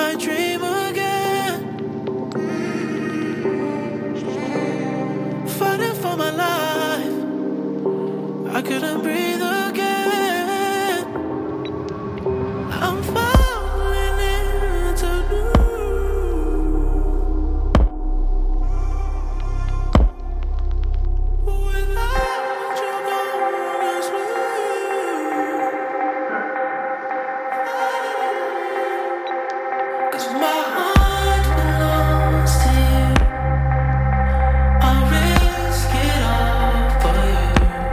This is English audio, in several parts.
I dream again, fighting for my life. I couldn't breathe again. I'm falling into new. Without you gone to sleep. 'Cause my heart belongs to you. I'll risk it all for you.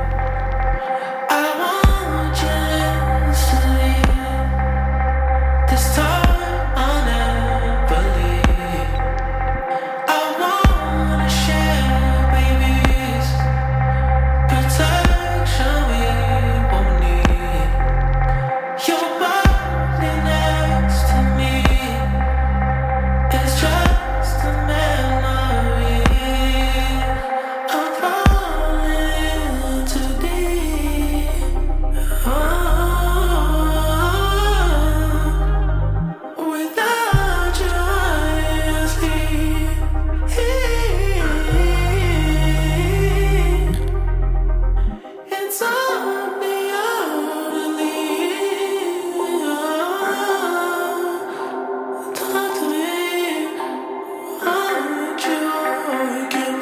I want you instantly. This time I'll never leave. I wanna share babies, protection we won't need. Your body next to me is just a memory. I'm falling too deep. Without you, I sleep. It's on the talk to me. Aren't you? I can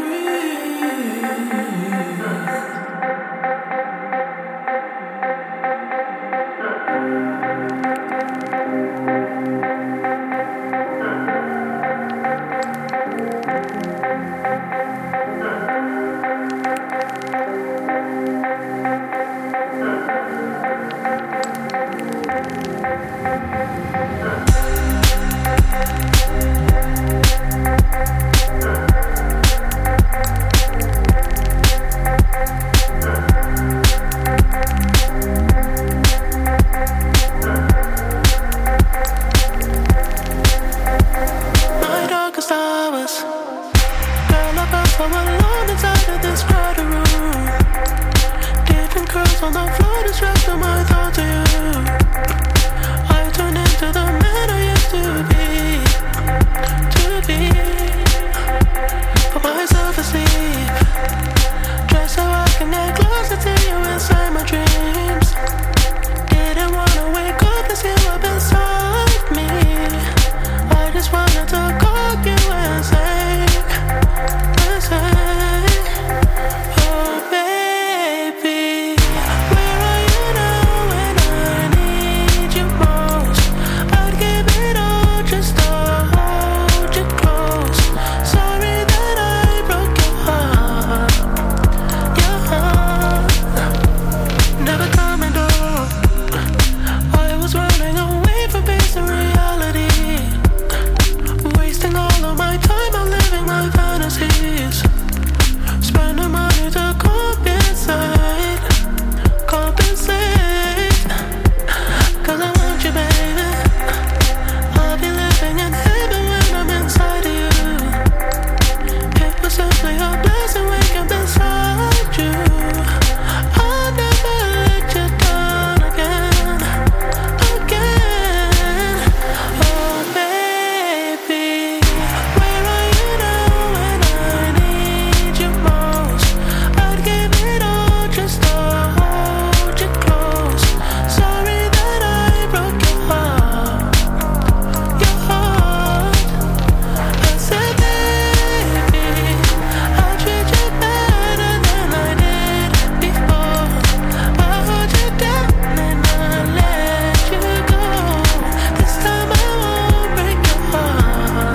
breathe. My darkest hours, girl, I felt so alone inside of this crowded room. Different curls on the floor, distracting my thoughts to you. I turn into the man I used to be. Put myself asleep, just so I can get closer to you inside my dreams. Didn't wanna wake up and see up inside me. I just wanted to call you and say, oh baby, where are you now when I need you most? I'd give it all just to hold you close. Sorry that I broke your heart. Never coming home. I was running away from facing reality, wasting all of my time on living my fantasies, spending money to compensate. 'Cause I want you, baby. I'll be living in heaven when I'm inside of you. It was simply a blessing waking up inside you. I'll never let you down again. Oh baby, where are you now when I need you most? I'd give it all just to hold you close. Sorry that I broke your heart. I said, baby, I'll treat you better than I did before. I'll hold you down and I'll let you go. This time I won't break your heart.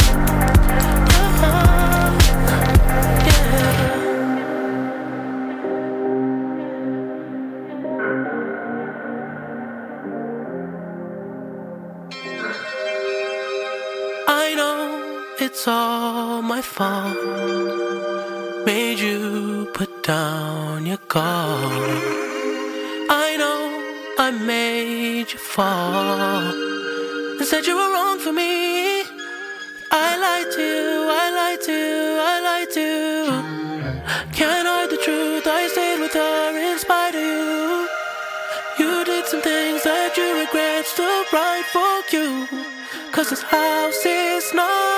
I know it's all my fault. Made you put down your guard. I know I made you fall and said you were wrong for me. I lied to you, I lied to you, I lied to you. Can't hide the truth, I stayed with her in spite of you. You did some things that you regret, still right for you. 'cause this house is not